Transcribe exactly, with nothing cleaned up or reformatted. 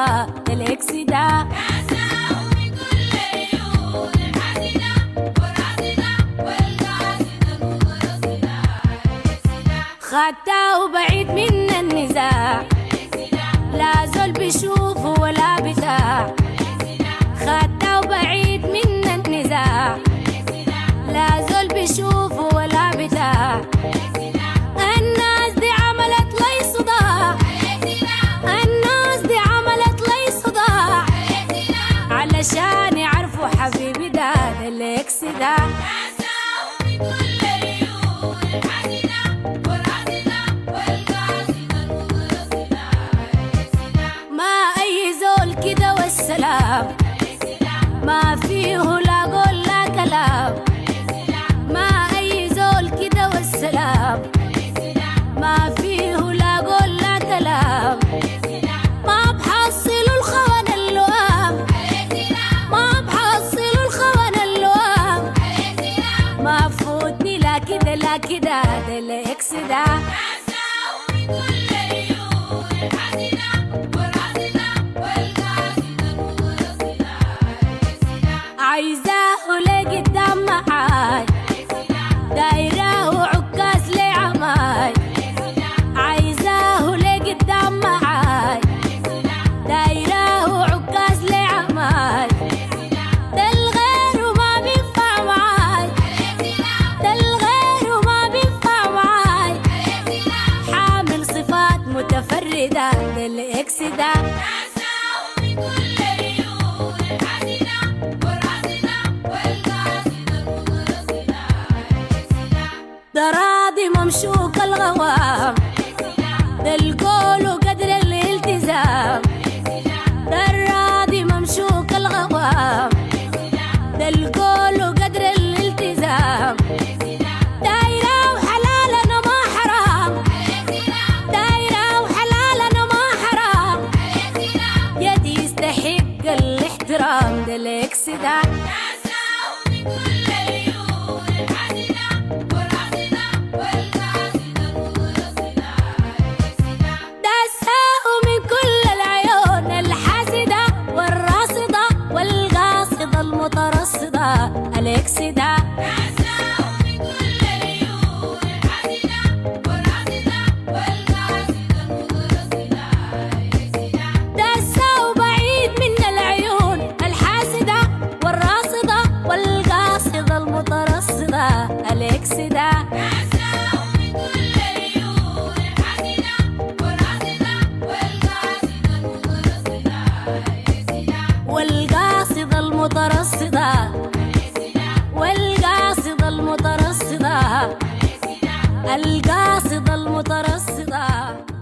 المترصدة الإكس ده خدته بعيد من النزاع، لا زول بيشوفه ولا بتاع. خدته بعيد من النزاع، لا زول بيشوفه ولا بتاع. الناس دي عملت لي صداع، الناس دي عملت لي صداع، علشان يعرفوا حبيبي ده ده الإكس ده. والسلام ما فيه لا قول لا كلام، ما أي زول كده والسلام ما فيه لا قول لا كلام. ما بحصلوا الخون اللوام، ما بحصلوا الخون اللوام، ما فوتني لا كده لا كده ده الإكس ده. عايزاه لقدام معاي، دايرة وعكاز لعماي. عايزاه لقدام معاي، دايرة وعكاز لعماي. ده الغير وما بينفع معاي، ده الغير وما بينفع معاي. حامل صفات متفردة ده الإكس ده. ده راضي ممشوك الغوام، ده القول وقدر الالتزام. ده الراضي ممشوك الغوام، ده القول وقدر الالتزام. دايرة وحلال أنا ما حرام، دايرة وحلال أنا ما حرام. يدي يستحق الاحترام ده الإكس ده. الإكس ده دسه بعيد من العيون الحاسدة والراصدة والقاصدة المترصدة. الإكس ده والقاصدة المترصدة والقاصدة المترصدة القاصدة المترصدة.